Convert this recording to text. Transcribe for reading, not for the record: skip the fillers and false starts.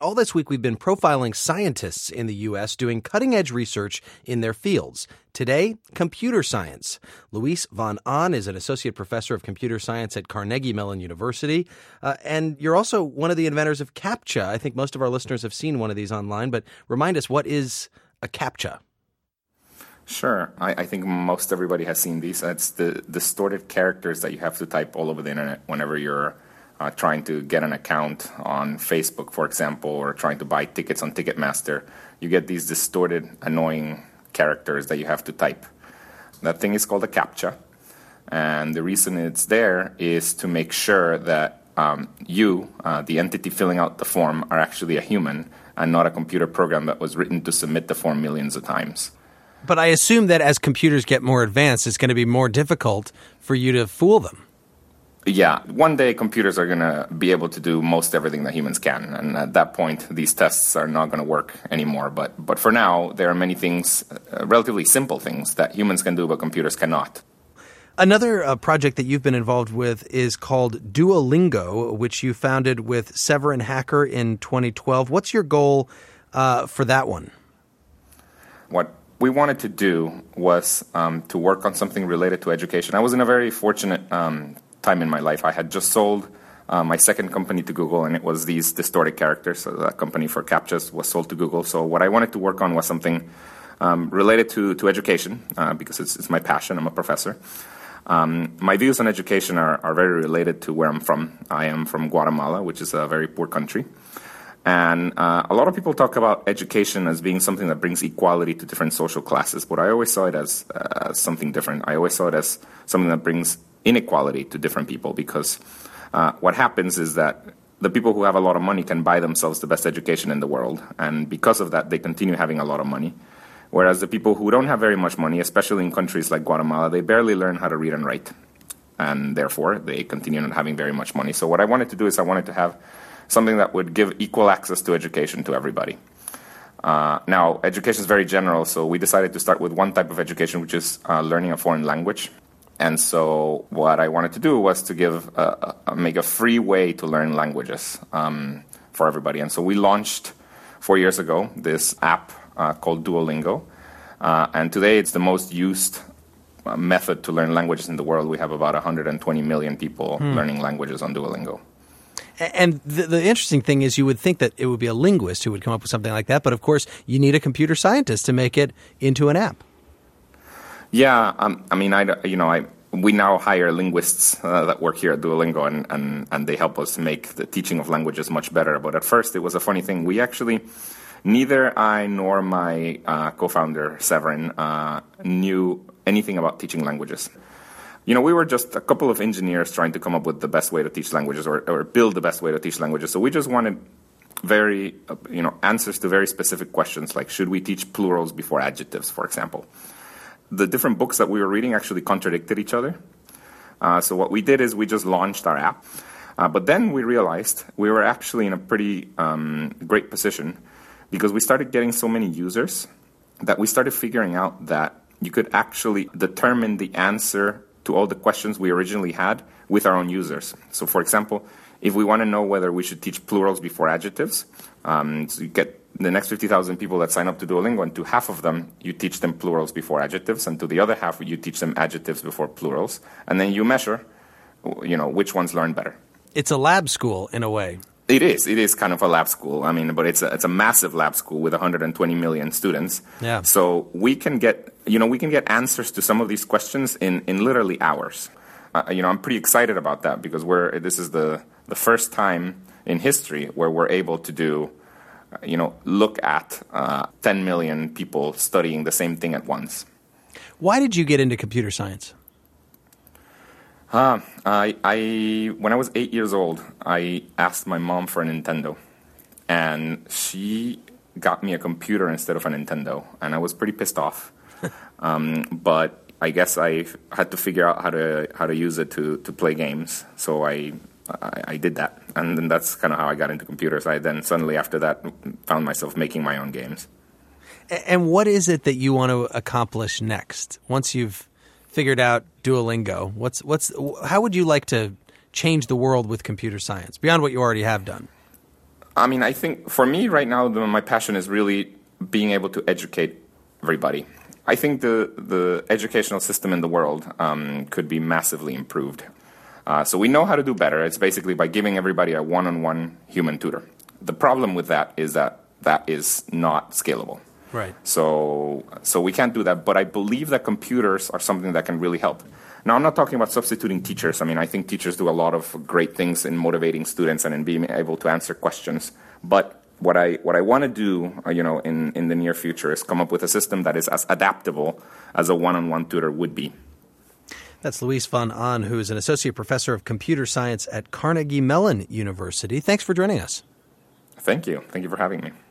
all this week we've been profiling scientists in the U.S. doing cutting-edge research in their fields. Today, computer science. Luis von Ahn is an associate professor of computer science at Carnegie Mellon University. And you're also one of the inventors of CAPTCHA. I think most of our listeners have seen one of these online, but remind us, what is a CAPTCHA? Sure. I think most everybody has seen these. It's the distorted characters that you have to type all over the internet whenever you're trying to get an account on Facebook, for example, or trying to buy tickets on Ticketmaster. You get these distorted, annoying characters that you have to type. That thing is called a CAPTCHA. And the reason it's there is to make sure that you, the entity filling out the form, are actually a human and not a computer program that was written to submit the form millions of times. But I assume that as computers get more advanced, it's going to be more difficult for you to fool them. Yeah, one day computers are going to be able to do most everything that humans can, and at that point, these tests are not going to work anymore. But for now, there are many things, relatively simple things, that humans can do but computers cannot. Another project that you've been involved with is called Duolingo, which you founded with Severin Hacker in 2012. What's your goal for that one? What we wanted to do was to work on something related to education. I was in a very fortunate time in my life. I had just sold my second company to Google, and it was these distorted characters. So that company for CAPTCHAs was sold to Google. So what I wanted to work on was something related to education, because it's my passion. I'm a professor. My views on education are very related to where I'm from. I am from Guatemala, which is a very poor country. And a lot of people talk about education as being something that brings equality to different social classes, but I always saw it as something different. I always saw it as something that brings inequality to different people, because what happens is that the people who have a lot of money can buy themselves the best education in the world, and because of that, they continue having a lot of money. Whereas the people who don't have very much money, especially in countries like Guatemala, they barely learn how to read and write, and therefore they continue not having very much money. So what I wanted to do is I wanted to have something that would give equal access to education to everybody. Now, education is very general, so we decided to start with one type of education, which is learning a foreign language. And so what I wanted to do was to make a free way to learn languages for everybody. And so we launched 4 years ago this app called Duolingo. And today it's the most used method to learn languages in the world. We have about 120 million people learning languages on Duolingo. And the interesting thing is you would think that it would be a linguist who would come up with something like that. But of course, you need a computer scientist to make it into an app. Yeah, we now hire linguists that work here at Duolingo, and they help us make the teaching of languages much better. But at first, it was a funny thing. We actually, neither I nor my co-founder, Severin, knew anything about teaching languages. We were just a couple of engineers trying to come up with the best way to teach languages or build the best way to teach languages. So we just wanted answers to very specific questions, like should we teach plurals before adjectives, for example. The different books that we were reading actually contradicted each other. So what we did is we just launched our app. But then we realized we were actually in a pretty great position, because we started getting so many users that we started figuring out that you could actually determine the answer to all the questions we originally had with our own users. So for example, if we want to know whether we should teach plurals before adjectives, so you get the next 50,000 people that sign up to Duolingo, and to half of them, you teach them plurals before adjectives, and to the other half, you teach them adjectives before plurals, and then you measure, which ones learn better. It's a lab school in a way. It is kind of a lab school. But it's a massive lab school with 120 million students. Yeah. So we can get answers to some of these questions in literally hours. I'm pretty excited about that, because this is the first time in history where we're able to do, look at 10 million people studying the same thing at once. Why did you get into computer science? When I was 8 years old, I asked my mom for a Nintendo, and she got me a computer instead of a Nintendo, and I was pretty pissed off. But I guess I had to figure out how to use it to play games, so I did that, and then that's kind of how I got into computers. I then suddenly after that found myself making my own games. And what is it that you want to accomplish next once you've figured out Duolingo? How would you like to change the world with computer science beyond what you already have done? I mean, I think for me right now, my passion is really being able to educate everybody. I think the educational system in the world could be massively improved. So we know how to do better. It's basically by giving everybody a one-on-one human tutor. The problem with that is that is not scalable. Right. So we can't do that. But I believe that computers are something that can really help. Now, I'm not talking about substituting teachers. I mean, I think teachers do a lot of great things in motivating students and in being able to answer questions. But what I want to do, in the near future is come up with a system that is as adaptable as a one-on-one tutor would be. That's Luis von Ahn, who is an associate professor of computer science at Carnegie Mellon University. Thanks for joining us. Thank you. Thank you for having me.